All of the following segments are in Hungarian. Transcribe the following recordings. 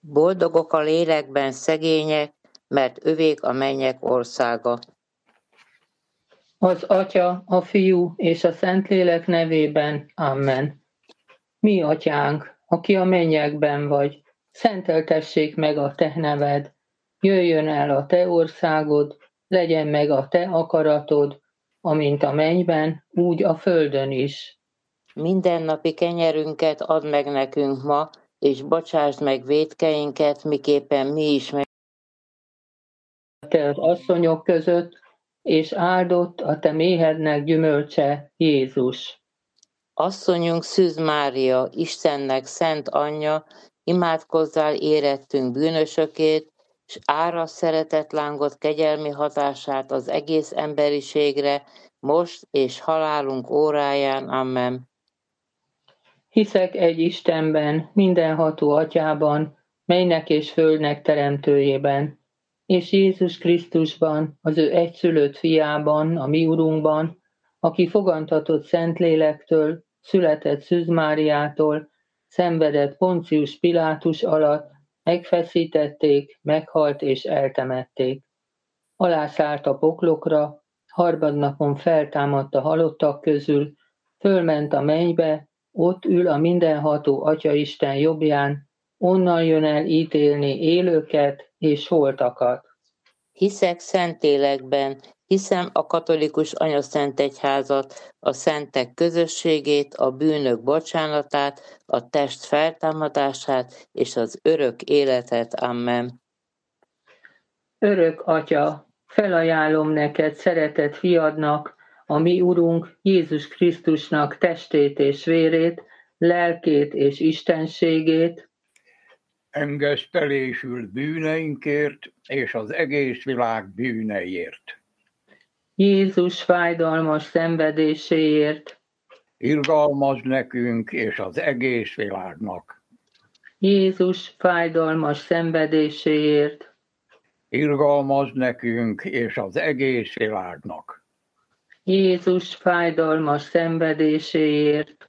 Boldogok a lélekben szegények, mert övék a mennyek országa. Az Atya, a Fiú és a Szentlélek nevében. Amen. Mi Atyánk, aki a mennyekben vagy, szenteltessék meg a te neved. Jöjjön el a te országod, legyen meg a te akaratod, amint a mennyben, úgy a földön is. Mindennapi kenyerünket add meg nekünk ma, és bocsásd meg vétkeinket, miképpen mi is meg Te az asszonyok között, és áldott a te méhednek gyümölcse, Jézus. Asszonyunk Szűz Mária, Istennek szent anyja, imádkozzál érettünk bűnösökét, s árasd szeretetlángot kegyelmi hatását az egész emberiségre, most és halálunk óráján. Amen. Hiszek egy Istenben, mindenható Atyában, mennynek és földnek teremtőjében, és Jézus Krisztusban, az ő egyszülött fiában, a mi Urunkban, aki fogantatott Szentlélektől, született Szűz Máriától, szenvedett Poncius Pilátus alatt, megfeszítették, meghalt és eltemették. Alászállt a poklokra, harmadnapon feltámadt a halottak közül, fölment a mennybe, ott ül a mindenható Atyaisten jobbján, onnan jön el ítélni élőket és holtakat. Hiszek Szentlélekben, hiszem a katolikus anyaszentegyházat, a szentek közösségét, a bűnök bocsánatát, a test feltámadását és az örök életet. Amen. Örök Atya, felajánlom neked szeretett fiadnak, a mi Urunk Jézus Krisztusnak testét és vérét, lelkét és istenségét, engesztelésül bűneinkért és az egész világ bűneiért. Jézus fájdalmas szenvedéséért, Irgalmazd nekünk és az egész világnak. Jézus fájdalmas szenvedéséért, Irgalmazd nekünk és az egész világnak. Jézus fájdalmas szenvedéséért,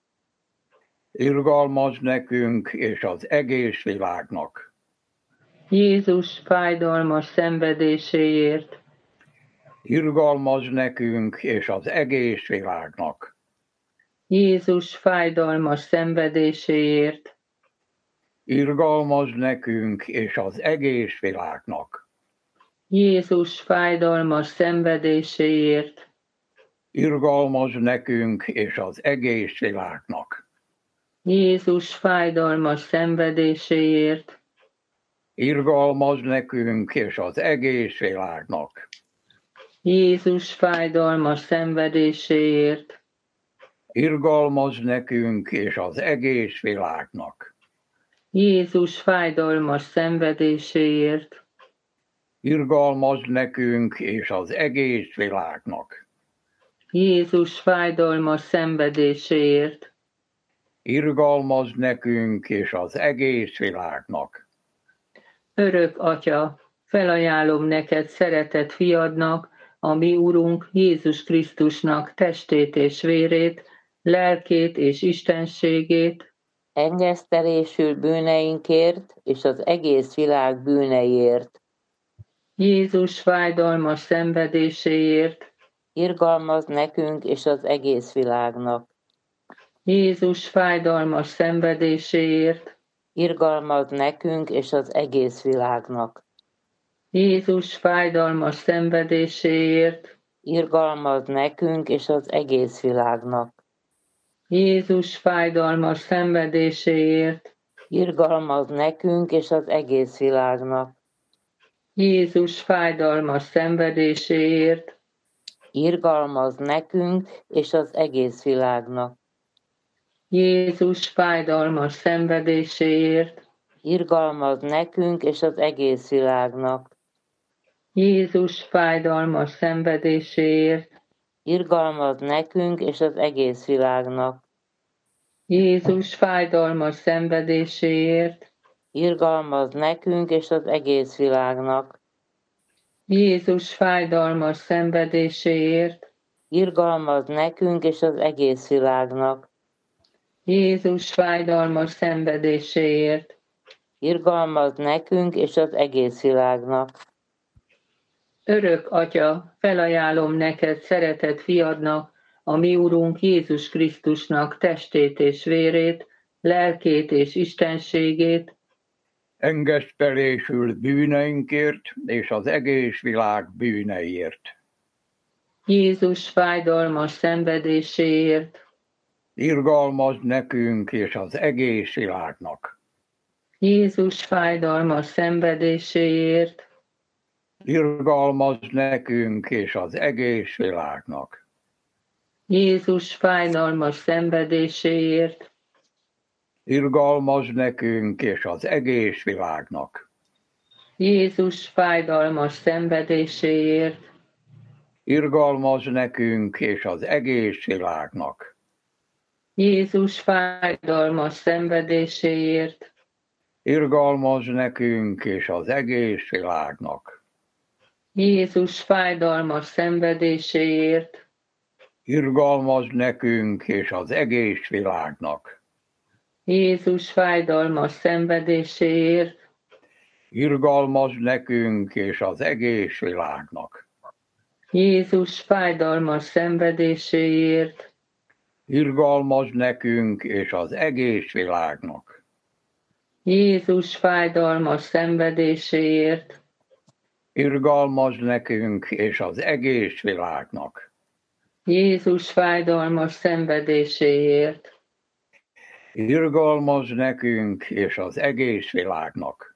Irgalmazd nekünk és az egész világnak. Jézus fájdalmas szenvedéséért, Irgalmazd nekünk és az egész világnak. Jézus fájdalmas szenvedéséért, Irgalmazd nekünk és az egész világnak. Jézus fájdalmas szenvedéséért, Irgalmazd nekünk és az egész világnak. Jézus fájdalmas szenvedéséért, Irgalmazd nekünk és az egész világnak. Jézus fájdalmas szenvedéséért, Irgalmazd nekünk és az egész világnak. Jézus fájdalmas szenvedéséért, Irgalmazd nekünk és az egész világnak. Jézus fájdalmas szenvedéséért, Irgalmazd nekünk és az egész világnak. Örök Atya, felajánlom neked szeretett fiadnak, a mi Urunk Jézus Krisztusnak testét és vérét, lelkét és istenségét, Engesztelésül bűneinkért és az egész világ bűneiért. Jézus fájdalmas szenvedéséért, Irgalmazd nekünk és az egész világnak. Jézus fájdalmas szenvedéséért, Irgalmazd nekünk és az egész világnak. Jézus fájdalmas szenvedéséért, Irgalmazd nekünk és az egész világnak. Jézus fájdalmas szenvedéséért, Irgalmazd nekünk és az egész világnak. Jézus fájdalmas szenvedéséért, Irgalmazd nekünk és az egész világnak. Jézus fájdalmas szenvedéséért, Irgalmazd nekünk és az egész világnak. Jézus fájdalmas szenvedéséért, Irgalmazd nekünk és az egész világnak. Jézus fájdalmas szenvedéséért, Irgalmazd nekünk és az egész világnak. Jézus fájdalmas szenvedéséért, Irgalmazd nekünk és az egész világnak. Jézus fájdalmas szenvedéséért, irgalmazd nekünk és az egész világnak. Örök Atya, felajánlom neked szeretett fiadnak, a mi Urunk Jézus Krisztusnak testét és vérét, lelkét és istenségét, engesztelésül bűneinkért és az egész világ bűneiért. Jézus fájdalmas szenvedéséért, Irgalmazd nekünk és az egész világnak. Jézus fájdalmas szenvedéséért, Irgalmazd nekünk és az egész világnak. Jézus fájdalmas szenvedéséért, Irgalmazd nekünk és az egész világnak. Jézus fájdalmas szenvedéséért, Irgalmazd nekünk és az egész világnak. Jézus fájdalmas szenvedéséért, Irgalmazd nekünk és az egész világnak. Jézus fájdalmas szenvedéséért, Irgalmazd nekünk és az egész világnak. Jézus fájdalmas szenvedéséért, Irgalmazd nekünk és az egész világnak. Jézus fájdalmas szenvedéséért, Irgalmazd nekünk és az egész világnak. Jézus fájdalmas szenvedéséért, Irgalmazd nekünk és az egész világnak. Jézus fájdalmas szenvedéséért, Irgalmazd nekünk és az egész világnak.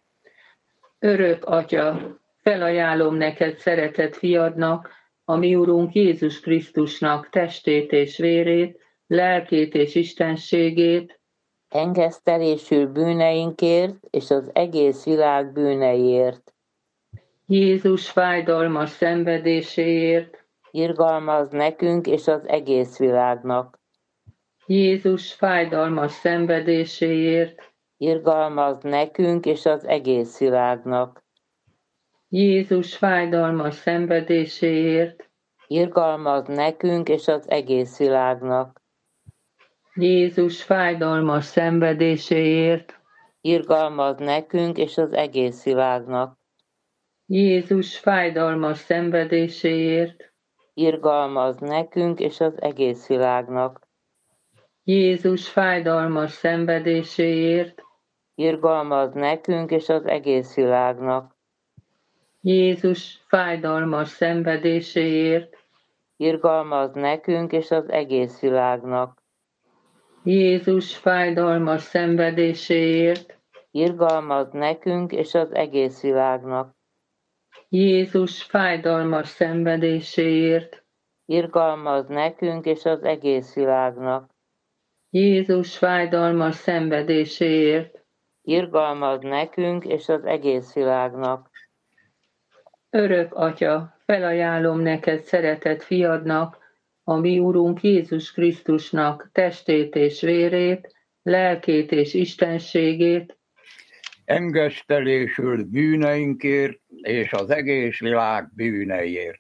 Örök Atya, felajánlom neked szeretett fiadnak, a mi Urunk Jézus Krisztusnak testét és vérét, lelkét és istenségét, Engesztelésül bűneinkért és az egész világ bűneiért. Jézus fájdalmas szenvedéséért, Irgalmazd nekünk és az egész világnak. Jézus fájdalmas szenvedéséért, Irgalmazd nekünk és az egész világnak. Jézus fájdalmas szenvedéséért, Irgalmazd nekünk és az egész világnak. Jézus fájdalmas szenvedéséért, Irgalmazd nekünk és az egész világnak. Jézus fájdalmas szenvedéséért, Irgalmazd nekünk és az egész világnak. Jézus fájdalmas szenvedéséért, Irgalmazd nekünk és az egész világnak. Jézus fájdalmas szenvedéséért, Irgalmazd nekünk és az egész világnak. Jézus fájdalmas szenvedéséért, Irgalmazd nekünk és az egész világnak. Jézus fájdalmas szenvedéséért, Irgalmazd nekünk és az egész világnak. Jézus fájdalmas szenvedéséért, Irgalmazd nekünk és az egész világnak. Örök Atya, felajánlom neked szeretett fiadnak, a mi Urunk Jézus Krisztusnak testét és vérét, lelkét és istenségét, Engesztelésül bűneinkért és az egész világ bűneiért.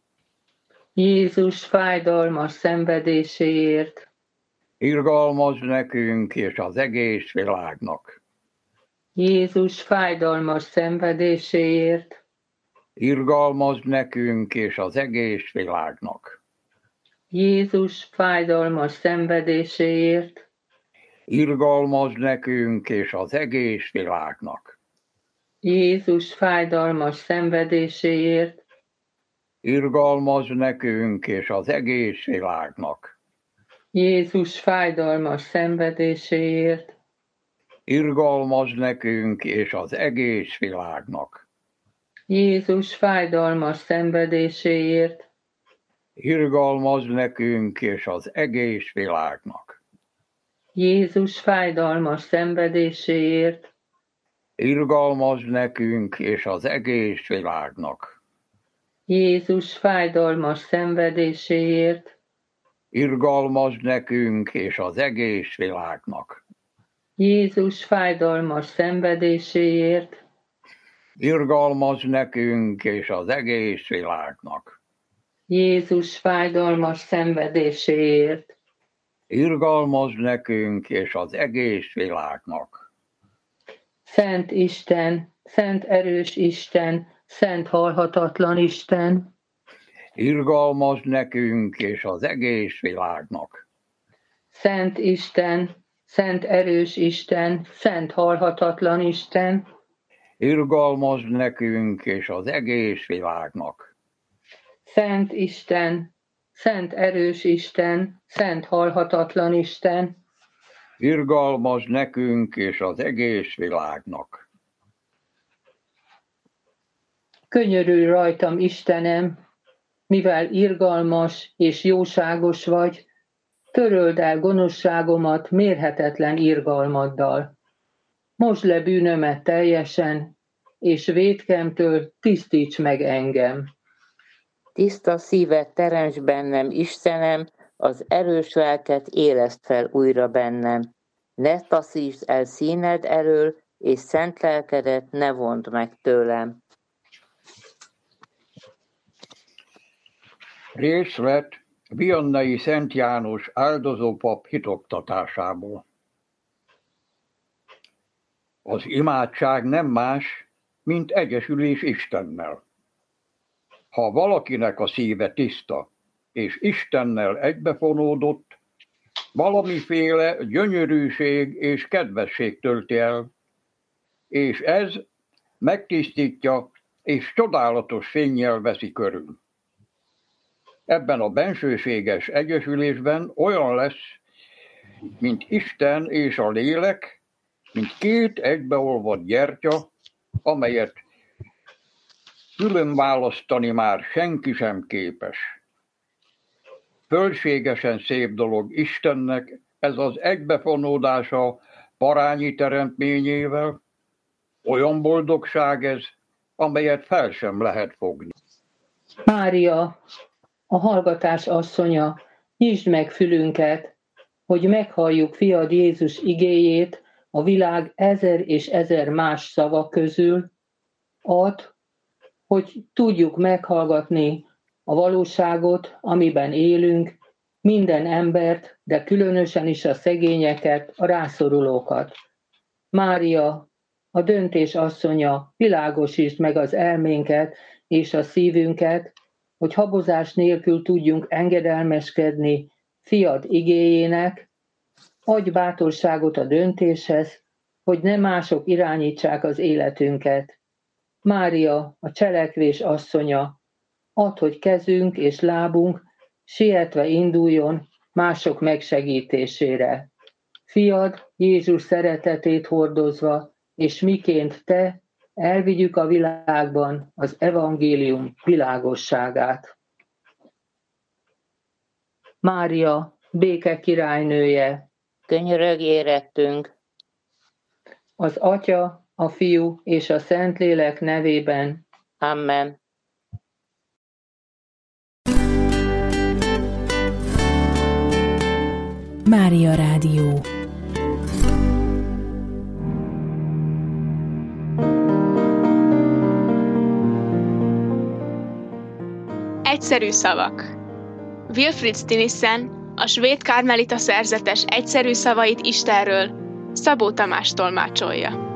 Jézus fájdalmas szenvedéséért, Irgalmazd nekünk és az egész világnak. Jézus fájdalmas szenvedéséért, Irgalmazd nekünk és az egész világnak. Jézus fájdalmas szenvedéséért, Irgalmazd nekünk és az egész világnak. Jézus fájdalmas szenvedéséért, Irgalmazd nekünk és az egész világnak. Jézus fájdalmas szenvedéséért, Irgalmazd nekünk és az egész világnak. Jézus fájdalmas szenvedéséért, Irgalmazd nekünk és az egész világnak. Jézus fájdalmas szenvedéséért, Irgalmazd nekünk és az egész világnak. Jézus fájdalmas szenvedéséért, Irgalmazd nekünk és az egész világnak. Jézus fájdalmas szenvedéséért, Irgalmazd nekünk és az egész világnak. Jézus fájdalmas szenvedéséért, Irgalmazd nekünk és az egész világnak. Szent Isten, szent erős Isten, szent halhatatlan Isten, irgalmazd nekünk és az egész világnak. Szent Isten, szent erős Isten, szent halhatatlan Isten, Irgalmazd nekünk és az egész világnak. Szent Isten, szent erős Isten, szent halhatatlan Isten, Irgalmazd nekünk és az egész világnak. könyörülj rajtam, Istenem, mivel irgalmas és jóságos vagy, töröld el gonoszságomat mérhetetlen irgalmaddal. Mosd le bűnömet teljesen, és vétkemtől tisztíts meg engem. Tiszta szívet teremts bennem, Istenem, az erős lelket éleszt fel újra bennem. Ne taszítsd el színed elől, és szent lelkedet ne vondd meg tőlem. Részt vett Viannai Szent János áldozópap hitoktatásából. Az imádság nem más, mint egyesülés Istennel. Ha valakinek a szíve tiszta, és Istennel egybefonódott, valamiféle gyönyörűség és kedvesség tölti el, és ez megtisztítja és csodálatos fénnyel veszi körül. Ebben a bensőséges egyesülésben olyan lesz, mint Isten és a lélek, mint két egybeolvadt gyertya, amelyet külön választani már senki sem képes. Fölségesen szép dolog Istennek ez az egybefonódása parányi teremtményével, olyan boldogság ez, amelyet fel sem lehet fogni. Mária, a hallgatás asszonya, nyisd meg fülünket, hogy meghalljuk fiad Jézus igéjét a világ ezer és ezer más szava közül. Add, hogy tudjuk meghallgatni a valóságot, amiben élünk, minden embert, de különösen is a szegényeket, a rászorulókat. Mária, a döntés asszonya, világosítsd meg az elménket és a szívünket, hogy habozás nélkül tudjunk engedelmeskedni fiad igéjének, adj bátorságot a döntéshez, hogy ne mások irányítsák az életünket. Mária, a cselekvés asszonya, add, hogy kezünk és lábunk sietve induljon mások megsegítésére. Fiad Jézus szeretetét hordozva, és miként te elvigyük a világban az evangélium világosságát. Mária, béke királynője, Könyörögj érettünk, az Atya, a Fiú és a Szentlélek nevében. amen. Mária Rádió. Egyszerű szavak. Wilfrid Stinissen, a svéd karmelita szerzetes egyszerű szavait Istenről, Szabó Tamás tolmácsolja.